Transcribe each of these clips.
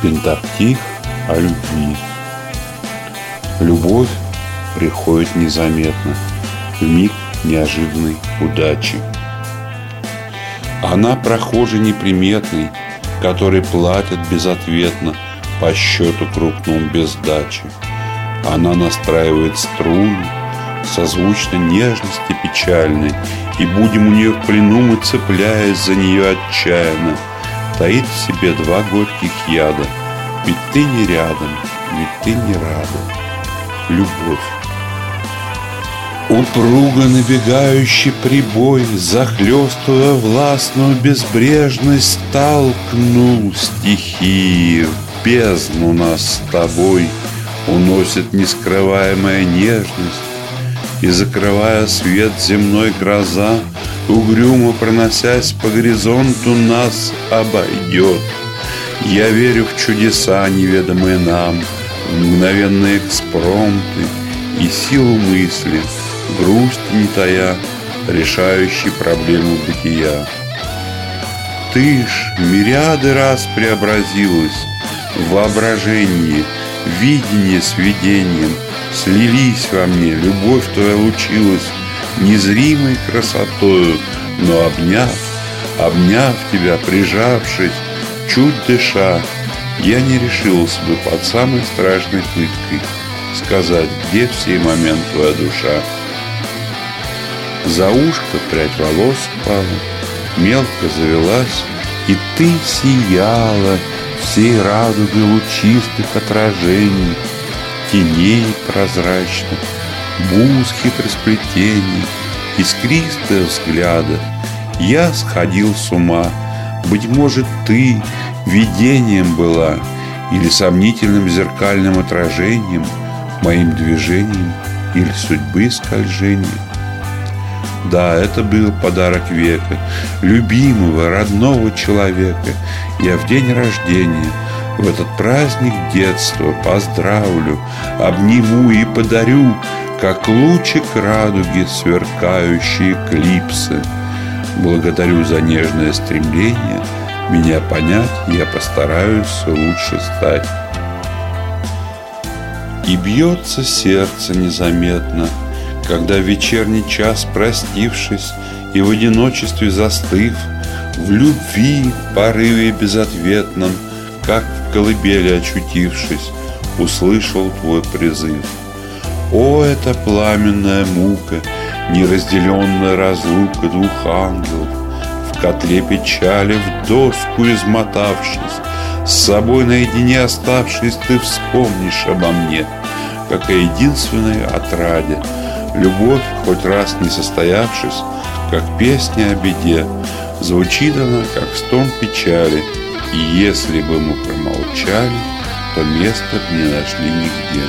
Пентаптих о любви. Любовь приходит незаметно, в миг неожиданной удачи. Она прохожий неприметный, который платит безответно по счету крупному без сдачи. Она настраивает струны, созвучно нежности печальной, и будем у нее в плену мы, цепляясь за нее отчаянно, таит в себе два горьких яда. Ведь ты не рядом, ведь ты не рада. Любовь. Упруго набегающий прибой, захлестывая властную безбрежность, столкнул стихии в бездну нас с тобой. Уносит нескрываемая нежность, и, закрывая свет земной, гроза, угрюмо проносясь по горизонту, нас обойдет. Я верю в чудеса, неведомые нам, в мгновенные экспромты и силу мысли, грусть не тая, решающей проблему бытия. Ты ж мириады раз преобразилась в воображении, видение с видением, слились во мне, любовь твоя лучилась незримой красотою, но обняв тебя, прижавшись, чуть дыша, я не решился бы под самой страшной пыткой сказать, где в сей момент твоя душа. За ушко прядь волос спала, мелко завелась, и ты сияла всей радугой лучистых отражений, теней прозрачных, бус хитросплетений, искристых взглядов. Я сходил с ума. Быть может, ты видением была или сомнительным зеркальным отражением, моим движением или судьбы скольжением. Да, это был подарок века, любимого, родного человека. Я в день рождения, в этот праздник детства поздравлю, обниму и подарю, как лучик радуги, сверкающие эклипсы. Благодарю за нежное стремление меня понять, я постараюсь лучше стать. И бьется сердце незаметно, когда в вечерний час, простившись и в одиночестве застыв, в любви, порыве безответном, как в колыбели очутившись, услышал твой призыв. О, это пламенная мука, неразделенная разлука двух ангелов, в котле печали, в доску измотавшись, с собой наедине оставшись, ты вспомнишь обо мне, как о единственной отраде. Любовь, хоть раз не состоявшись, как песня о беде, звучит она, как стон печали, и если бы мы промолчали, то места б не нашли нигде.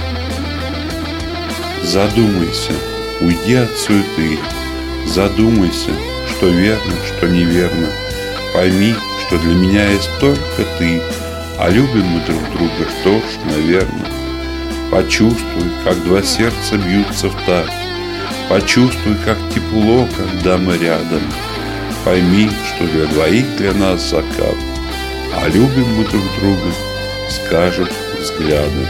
Задумайся, уйди от суеты, задумайся, что верно, что неверно. Пойми, что для меня есть только ты, а любим мы друг друга, что ж, наверное. Почувствуй, как два сердца бьются в такт. Почувствуй, как тепло, когда мы рядом. Пойми, что для двоих для нас закат, а любим мы друг друга, скажут взгляды.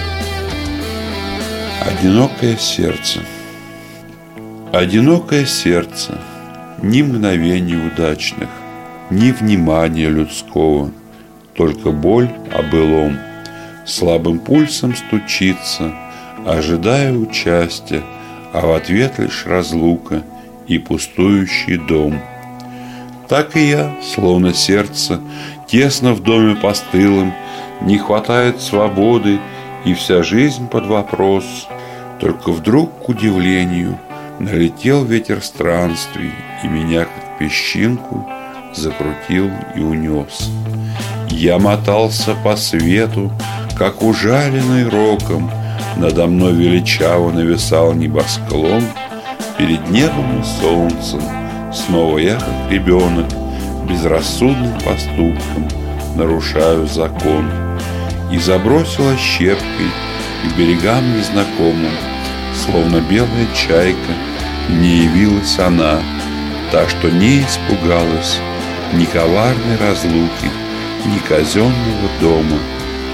Одинокое сердце. Одинокое сердце, ни мгновений удачных, ни внимания людского, только боль о былом, слабым пульсом стучится, ожидая участия, а в ответ лишь разлука и пустующий дом. Так и я, словно сердце, тесно в доме постылом, не хватает свободы, и вся жизнь под вопрос. Только вдруг, к удивлению, налетел ветер странствий, и меня, как песчинку, закрутил и унес. Я мотался по свету, как ужаленный роком, надо мной величаво нависал небосклон. Перед небом и солнцем снова я, как ребенок, безрассудным поступком нарушаю закон. И забросила щепкой к берегам незнакомым, словно белая чайка, не явилась она, та, что не испугалась ни коварной разлуки, ни казенного дома,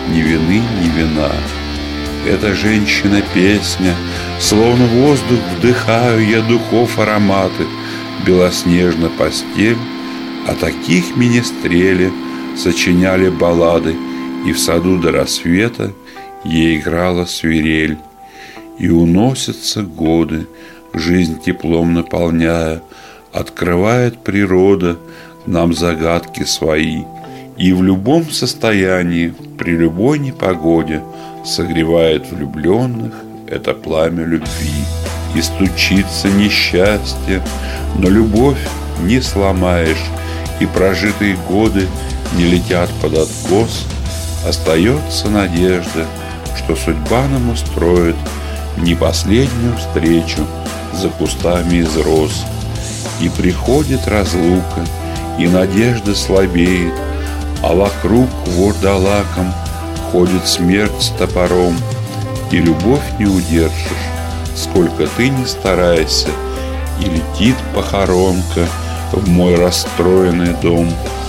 ни вины, ни вина. Эта женщина песня, словно воздух вдыхаю я духов ароматы, белоснежна постель, а таких министрели сочиняли баллады, и в саду до рассвета ей играла свирель. И уносятся годы, жизнь теплом наполняя, открывает природа нам загадки свои. И в любом состоянии, при любой непогоде, согревает влюбленных это пламя любви. И стучится несчастье, но любовь не сломаешь, и прожитые годы не летят под откос. Остается надежда, что судьба нам устроит не последнюю встречу за кустами из роз. И приходит разлука, и надежда слабеет, а вокруг вурдалаком ходит смерть с топором. И любовь не удержишь, сколько ты ни старайся, и летит похоронка в мой расстроенный дом.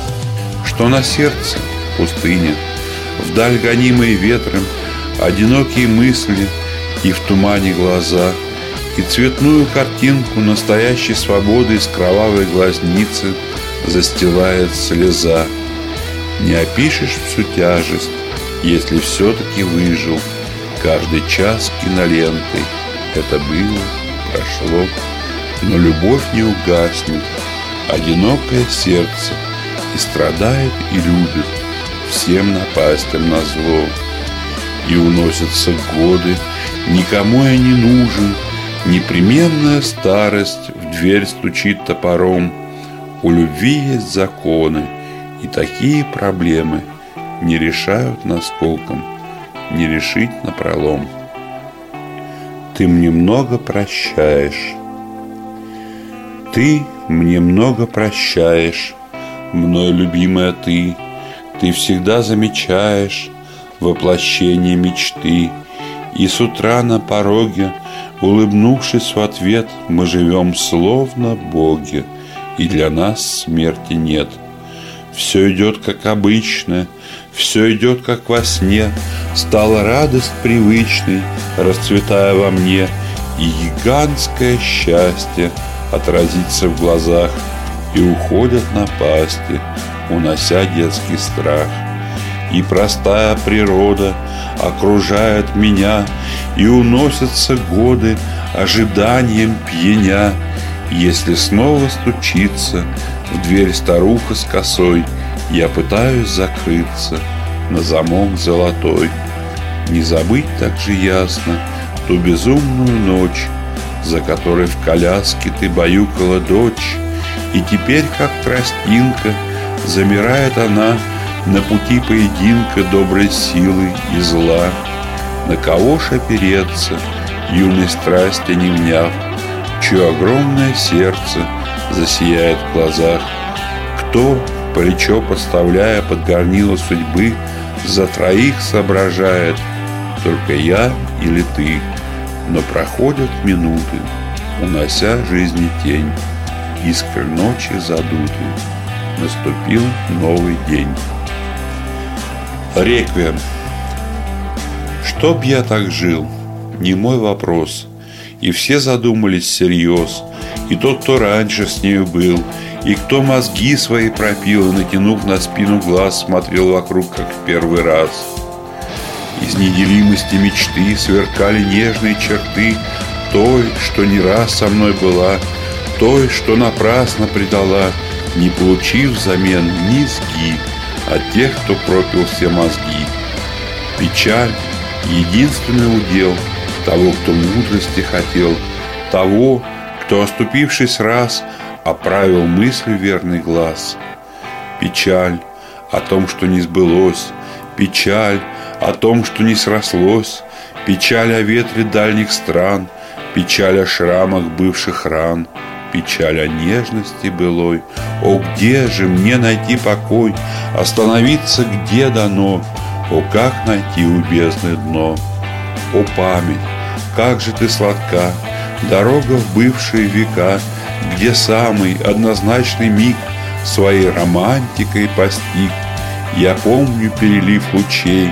Что на сердце пустыня, вдаль гонимые ветром, одинокие мысли и в тумане глаза, и цветную картинку настоящей свободы из кровавой глазницы застилает слеза. Не опишешь всю тяжесть, если все-таки выжил каждый час кинолентой. Это было, прошло, но любовь не угаснет. Одинокое сердце и страдает, и любит всем напастям назло. И уносятся годы, никому я не нужен, непременная старость в дверь стучит топором. У любви есть законы, и такие проблемы не решают наскоком, не решить напролом. Ты мне много прощаешь, ты мне много прощаешь, мной любимая ты всегда замечаешь воплощение мечты. И с утра на пороге, улыбнувшись в ответ, мы живем словно боги, и для нас смерти нет. Все идет как обычно, все идет как во сне. Стала радость привычной, расцветая во мне, и гигантское счастье отразится в глазах, и уходят напасти, унося детский страх. И простая природа окружает меня, и уносятся годы ожиданием пьяня. Если снова стучится в дверь старуха с косой, я пытаюсь закрыться на замок золотой. Не забыть так же ясно ту безумную ночь, за которой в коляске ты баюкала дочь. И теперь, как тростинка, замирает она на пути поединка доброй силы и зла. На кого ж опереться, юной страсти не вняв, чье огромное сердце засияет в глазах? Кто, плечо подставляя под горнило судьбы, за троих соображает, только я или ты? Но проходят минуты, унося жизни тень, искры ночи задуты, наступил новый день. Реквием. Чтоб я так жил, не мой вопрос. И все задумались всерьез, и тот, кто раньше с нею был, и кто мозги свои пропил, и, натянув на спину глаз, смотрел вокруг, как в первый раз. Из неделимости мечты сверкали нежные черты той, что не раз со мной была, той, что напрасно предала, не получив взамен низги от тех, кто пропил все мозги. Печаль — единственный удел того, кто мудрости хотел, того, кто, оступившись раз, оправил мыслью верный глаз. Печаль о том, что не сбылось, печаль о том, что не срослось, печаль о ветре дальних стран, печаль о шрамах бывших ран, печаль о нежности былой. О, где же мне найти покой, остановиться где дано? О, как найти у бездны дно? О, память, как же ты сладка, дорога в бывшие века, где самый однозначный миг своей романтикой постиг. Я помню перелив лучей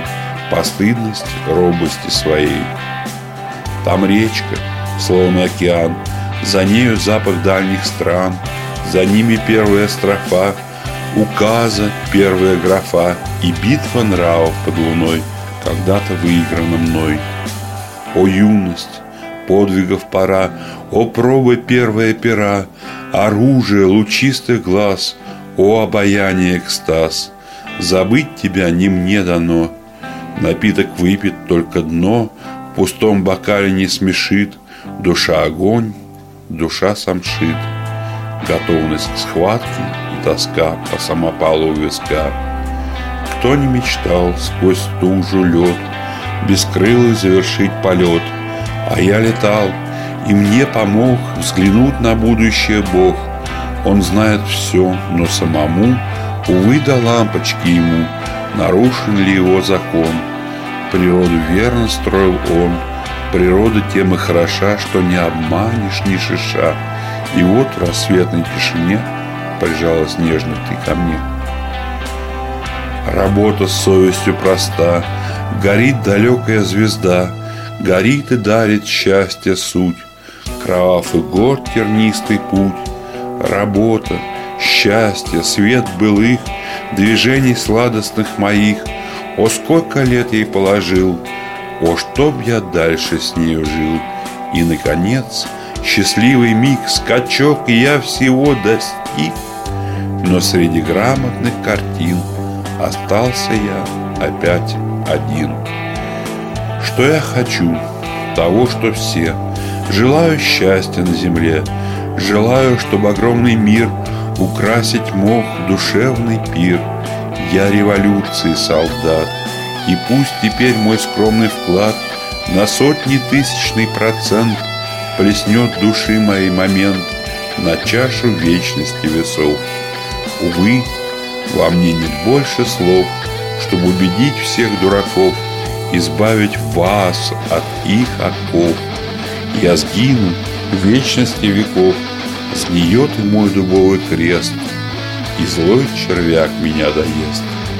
постыдность робости своей. Там речка, словно океан, за нею запах дальних стран, за ними первая строфа, указа первая графа и битва нравов под луной, когда-то выиграна мной. О юность, подвигов пора, о пробы первая пера, оружие лучистых глаз, о обаяние экстаз. Забыть тебя не мне дано, напиток выпит, только дно в пустом бокале не смешит. Душа огонь, душа самшит, готовность к схватке и тоска по самопалу у виска. Кто не мечтал сквозь стужу лед бескрылый завершить полет, а я летал, и мне помог взглянуть на будущее Бог. Он знает все, но самому, увы, до лампочки ему, нарушен ли его закон. Природу верно строил он, природа тем и хороша, что не обманешь ни шиша. И вот в рассветной тишине прижалась нежно ты ко мне. Работа с совестью проста, горит далекая звезда, горит и дарит счастье суть, кровав и горд тернистый путь. Работа, счастье, свет былых, движений сладостных моих. О, сколько лет ей положил, о, чтоб я дальше с нею жил. И, наконец, счастливый миг, скачок, и я всего достиг. Но среди грамотных картин остался я опять один. Что я хочу? Того, что все. Желаю счастья на земле. Желаю, чтобы огромный мир украсить мог душевный пир. Я революции солдат, и пусть теперь мой скромный вклад на сотни тысячный процент плеснет души моей момент на чашу вечности весов. Увы, во мне нет больше слов, чтобы убедить всех дураков, избавить вас от их оков. Я сгину в вечности веков, сгниет и мой дубовый крест, и злой червяк меня доест.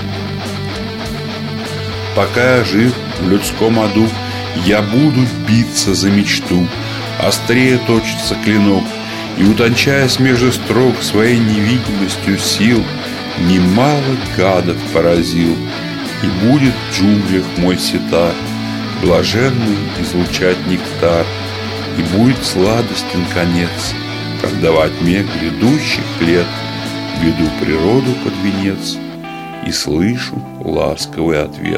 Пока я жив в людском аду, я буду биться за мечту. Острее точится клинок, и, утончаясь между строк своей невидимостью сил, немало гадов поразил. И будет в джунглях мой ситар блаженный излучать нектар, и будет сладостен конец, когда во тьме грядущих лет веду природу под венец и слышу ласковый ответ.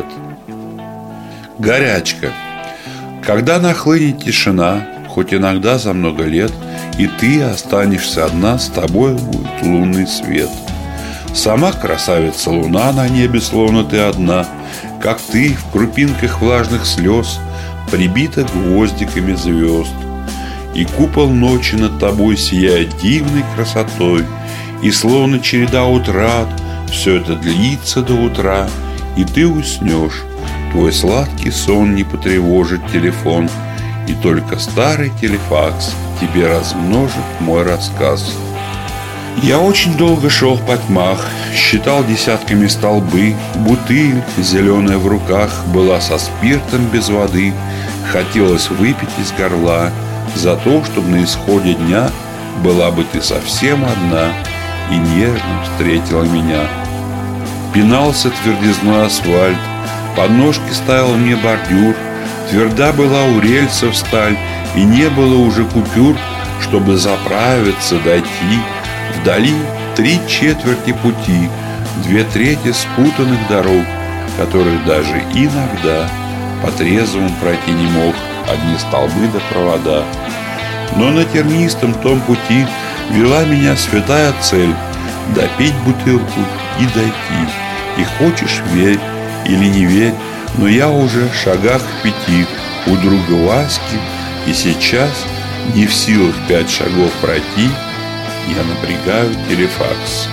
Горячка. Когда нахлынет тишина, хоть иногда за много лет, и ты останешься одна, с тобой будет лунный свет. Сама красавица луна на небе, словно ты одна, как ты в крупинках влажных слез, прибита гвоздиками звезд. И купол ночи над тобой сияет дивной красотой, и словно череда утрат все это длится до утра, и ты уснешь. Твой сладкий сон не потревожит телефон, и только старый телефакс тебе размножит мой рассказ. Я очень долго шел по тьмах, считал десятками столбы, бутыль, зеленая в руках, была со спиртом без воды. Хотелось выпить из горла за то, чтобы на исходе дня была бы ты совсем одна и нежно встретила меня. Пинался твердизной асфальт, подножки ставил мне бордюр, тверда была у рельсов сталь, и не было уже купюр, чтобы заправиться, дойти. Вдали 3/4 пути, 2/3 спутанных дорог, которых даже иногда по трезвому пройти не мог, одни столбы да провода. Но на тернистом том пути вела меня святая цель — допить бутылку и дойти. И хочешь верь или не верь, но я уже в шагах в 5 у друга Васьки, и сейчас, не в силах 5 шагов пройти, я напрягаю телефакс.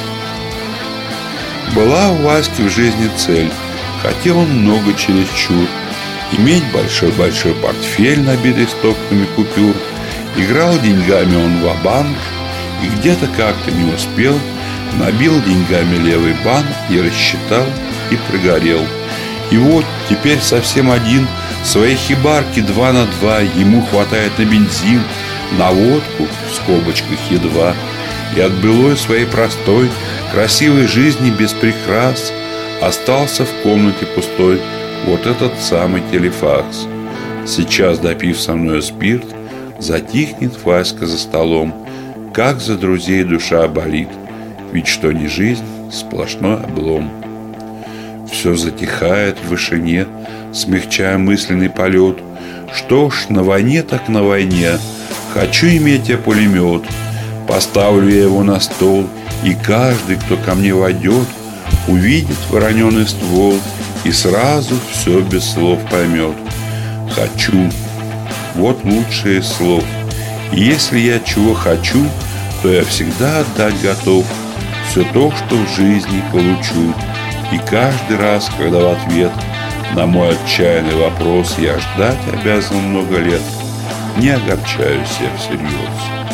Была у Васьки в жизни цель, хотел он много чересчур, иметь большой-большой портфель, набитый стопками купюр. Играл деньгами он ва-банк, и где-то как-то не успел, набил деньгами левый банк, не рассчитал и прогорел. И вот теперь совсем один, в своей хибарке 2 на 2, ему хватает на бензин, на водку в скобочках едва. И от былой своей простой, красивой жизни без прикрас остался в комнате пустой вот этот самый телефакс. Сейчас, допив со мною спирт, затихнет Васька за столом. Как за друзей душа болит, ведь что ни жизнь, сплошной облом. Все затихает в вышине, смягчая мысленный полет. Что ж, на войне так на войне, хочу иметь я пулемет. Поставлю я его на стол, и каждый, кто ко мне войдет, увидит вороненый ствол и сразу все без слов поймет. Хочу, вот лучшее из слов. И если я чего хочу, то я всегда отдать готов все то, что в жизни получу. И каждый раз, когда в ответ на мой отчаянный вопрос я ждать обязан много лет, не огорчаюсь я всерьез.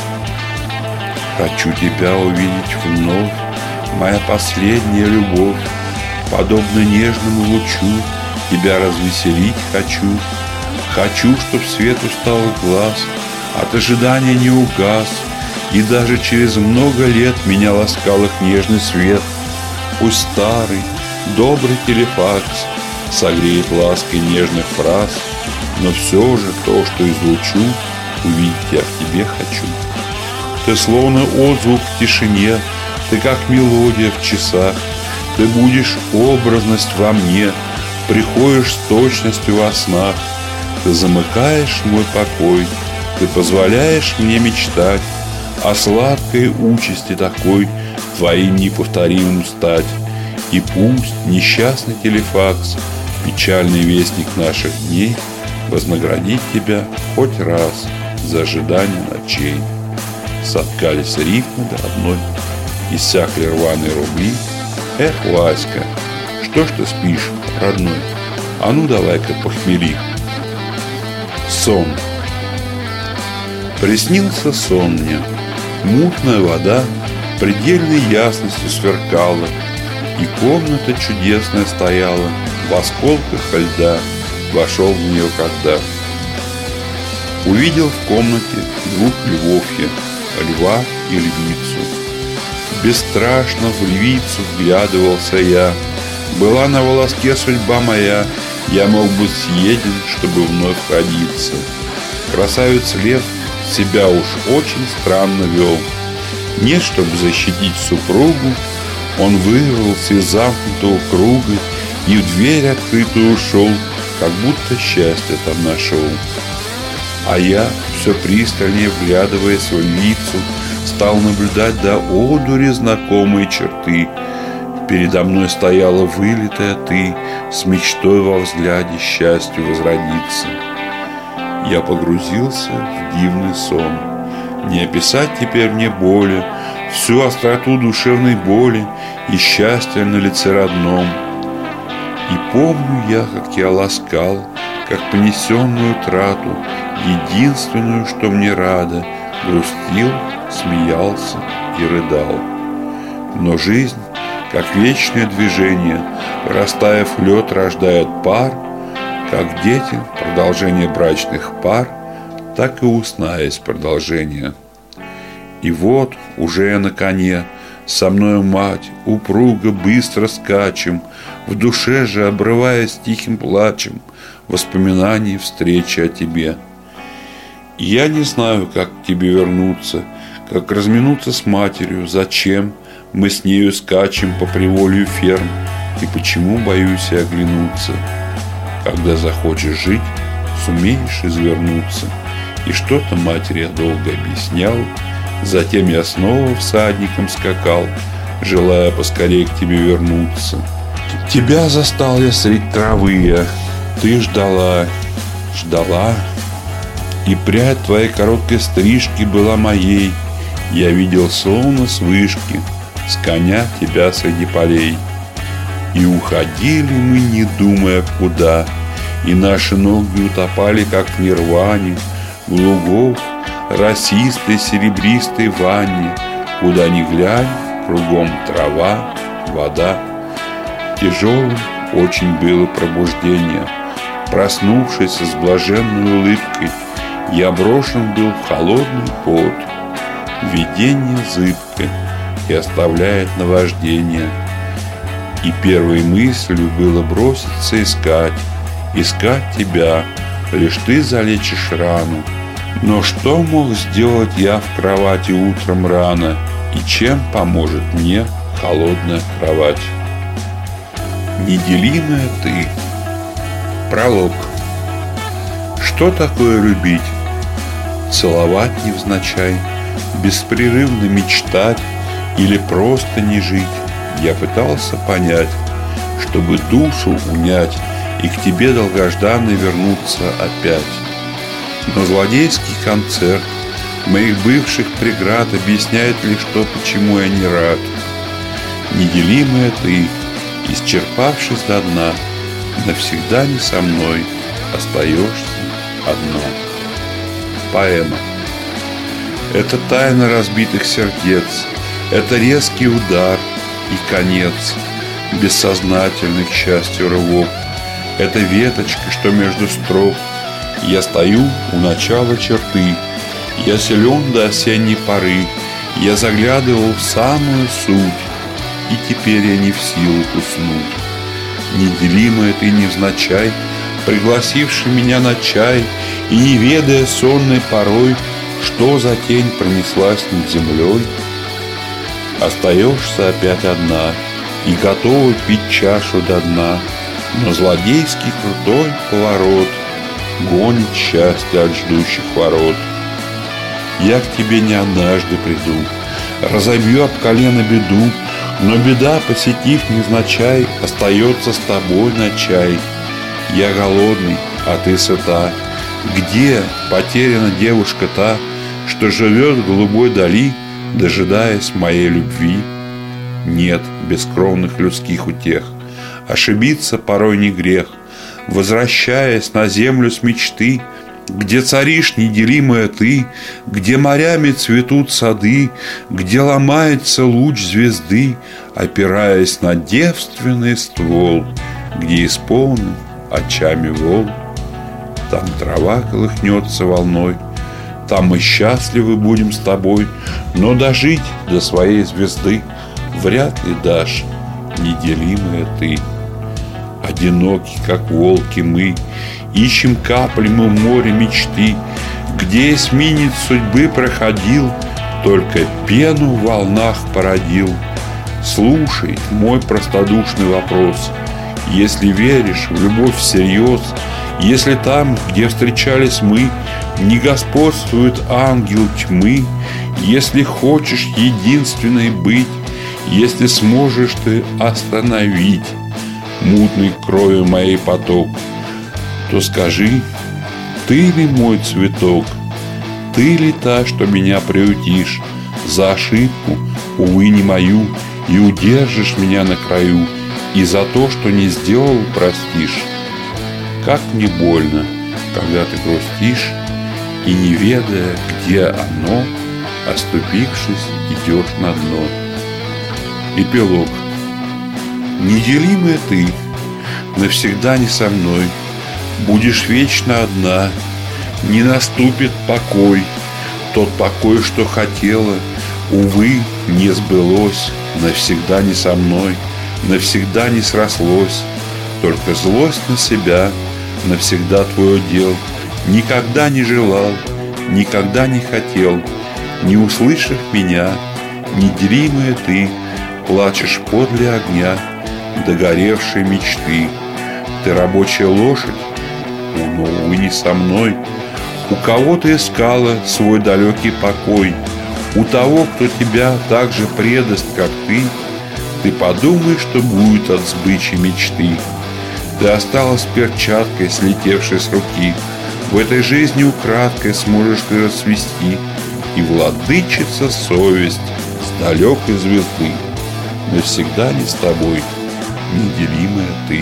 Хочу тебя увидеть вновь, моя последняя любовь. Подобно нежному лучу тебя развеселить хочу. Хочу, чтоб свет усталых глаз от ожидания не угас, и даже через много лет меня ласкал их нежный свет. Пусть старый, добрый телефакс согреет лаской нежных фраз, но все же то, что излучу, увидеть я в тебе хочу. Ты словно отзвук в тишине, ты как мелодия в часах, ты будешь образность во мне, приходишь с точностью во снах. Ты замыкаешь мой покой, ты позволяешь мне мечтать о сладкой участи такой, твоим неповторимым стать. И пусть несчастный телефакс, печальный вестник наших дней, вознаградит тебя хоть раз за ожидание ночей. Соткались рифмы до одной, иссякли рваные рубли. Эх, Васька, что ж ты спишь, родной? А ну давай-ка похмели. Сон. Приснился сон мне. Мутная вода предельной ясностью сверкала, и комната чудесная стояла в осколках льда. Вошел в нее когда. Увидел в комнате 2 львов я, льва и львицу. Бесстрашно в львицу вглядывался я. Была на волоске судьба моя, я мог быть съеден, чтобы вновь родиться. Красавец лев себя уж очень странно вел. Не чтобы защитить супругу, он вырвался из замкнутого круга и в дверь открытую ушел, как будто счастье там нашел. А я, все пристальнее вглядываясь в львицу, стал наблюдать до одури знакомые черты. Передо мной стояла вылитая ты, с мечтой во взгляде счастью возродиться. Я погрузился в дивный сон. Не описать теперь мне боли, всю остроту душевной боли и счастья на лице родном. И помню я, как я ласкал, как понесенную трату, единственную, что мне рада, грустил, смеялся и рыдал. Но жизнь, как вечное движение, растаяв лед, рождает пар, как дети продолжение брачных пар, так и у сна есть продолжение. И вот уже я на коне, со мною мать, упруго быстро скачем, в душе же обрываясь тихим плачем воспоминаний встречи о тебе. И я не знаю, как к тебе вернуться, как разминуться с матерью, зачем мы с нею скачем по приволью ферм, и почему боюсь я оглянуться. Когда захочешь жить, сумеешь извернуться. И что-то матери я долго объяснял. Затем я снова всадником скакал, желая поскорее к тебе вернуться. Тебя застал я средь травы, ты ждала, ждала, и прядь твоей короткой стрижки была моей. Я видел словно с вышки, с коня тебя среди полей. И уходили мы, не думая куда, и наши ноги утопали, как в нирване, в лугов росистой серебристой ванне. Куда ни глянь, кругом трава, вода. Тяжелым очень было пробуждение. Проснувшись с блаженной улыбкой, я брошен был в холодный пот. Видение зыбкое и оставляет наваждение. И первой мыслью было броситься искать тебя, лишь ты залечишь рану. Но что мог сделать я в кровати утром рано, и чем поможет мне холодная кровать? Неделимая ты. Пролог. Что такое любить? Целовать невзначай, беспрерывно мечтать или просто не жить? Я пытался понять, чтобы душу унять и к тебе долгожданно вернуться опять. Но злодейский концерт моих бывших преград объясняет лишь то, почему я не рад. Неделимая ты, исчерпавшись до дна, навсегда не со мной остаешься одна. Поэма. Это тайна разбитых сердец, это резкий удар и конец, бессознательный, к счастью, рывок. Это веточка, что между строк. Я стою у начала черты, я силен до осенней поры, я заглядывал в самую суть, и теперь я не в силах уснуть. Неделимая ты невзначай, пригласивший меня на чай, и не ведая сонной порой, что за тень пронеслась над землей. Остаешься опять одна и готова пить чашу до дна, но злодейский крутой поворот гонит счастье от ждущих ворот. Я к тебе не однажды приду, разобью об колено беду, но беда, посетив невзначай, остается с тобой на чай. Я голодный, а ты сыта. Где потеряна девушка та, что живет в голубой дали, дожидаясь моей любви? Нет бескровных людских утех, ошибиться порой не грех. Возвращаясь на землю с мечты, где царишь неделимая ты, где морями цветут сады, где ломается луч звезды, опираясь на девственный ствол, где исполнен очами волн. Там трава колыхнется волной, там мы счастливы будем с тобой, но дожить до своей звезды вряд ли дашь, неделимая ты. Одиноки, как волки, мы ищем капли мы в море мечты, где эсминец судьбы проходил, только пену в волнах породил. Слушай мой простодушный вопрос. Если веришь в любовь всерьез, если там, где встречались мы, не господствует ангел тьмы, если хочешь единственной быть, если сможешь ты остановить мутный кровью моей поток, то скажи, ты ли мой цветок, ты ли та, что меня приютишь за ошибку, увы, не мою, и удержишь меня на краю, и за то, что не сделал, простишь. Как мне больно, когда ты грустишь, и не ведая, где оно, оступившись, идешь на дно. Эпилог. Неделимая ты, навсегда не со мной, будешь вечно одна, не наступит покой. Тот покой, что хотела, увы, не сбылось, навсегда не со мной, навсегда не срослось. Только злость на себя, навсегда твой удел. Никогда не желал, никогда не хотел, не услышав меня, неделимая ты, плачешь подле огня догоревшей мечты. Ты рабочая лошадь, но, увы, не со мной. У кого ты искала свой далекий покой? У того, кто тебя так же предаст, как ты. Ты подумай, что будет от сбычи мечты. Ты осталась перчаткой, слетевшей с руки. В этой жизни украдкой сможешь ты расцвести, и владычица совесть с далекой звезды навсегда не с тобой, неделимая ты.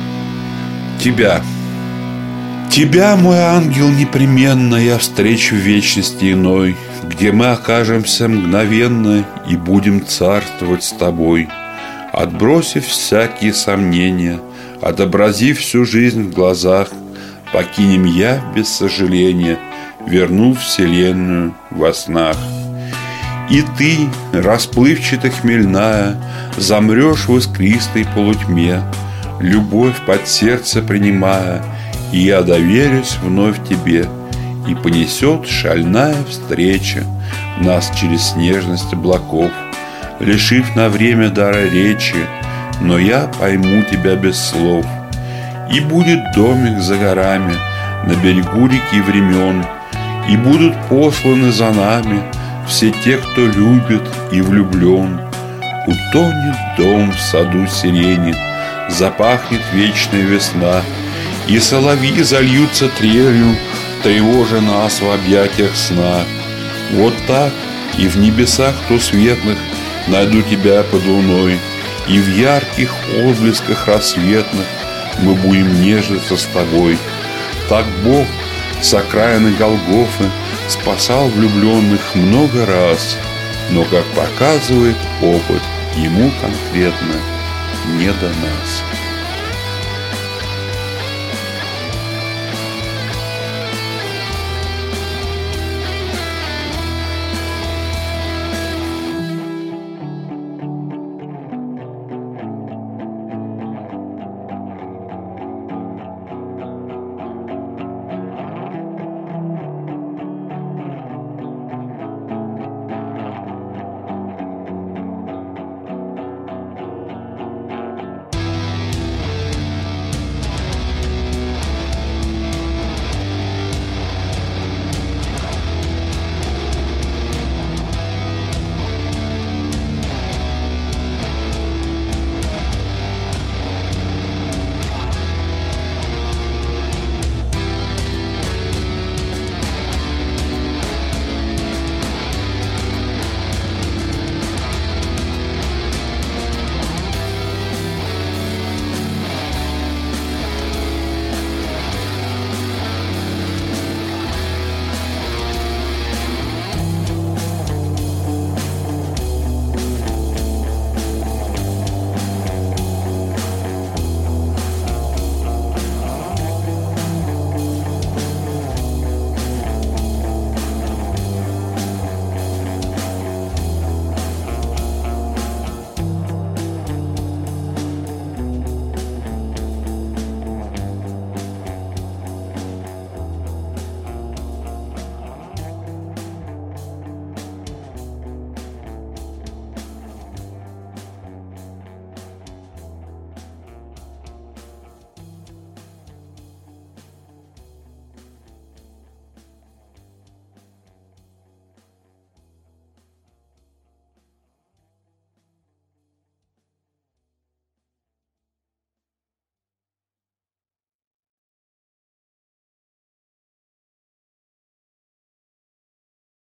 Тебя, мой ангел, непременно я встречу в вечности иной, где мы окажемся мгновенно и будем царствовать с тобой, отбросив всякие сомнения, Отобразив всю жизнь в глазах, покинем я без сожаления, верну вселенную во снах. И ты, расплывчато-хмельная, замрешь в искристой полутьме, любовь под сердце принимая, и я доверюсь вновь тебе. И понесет шальная встреча нас через снежность облаков, лишив на время дара речи, но я пойму тебя без слов. И будет домик за горами на берегу реки времен, и будут посланы за нами все те, кто любит и влюблен. Утонет дом в саду сирени, запахнет вечная весна, и соловьи зальются трелью, тревожа нас в объятиях сна. Вот так и в небесах то светлых найду тебя под луной, и в ярких отблесках рассветных мы будем нежиться с тобой. Так Бог с окраины Голгофы спасал влюбленных много раз, но, как показывает опыт, ему конкретно не до нас.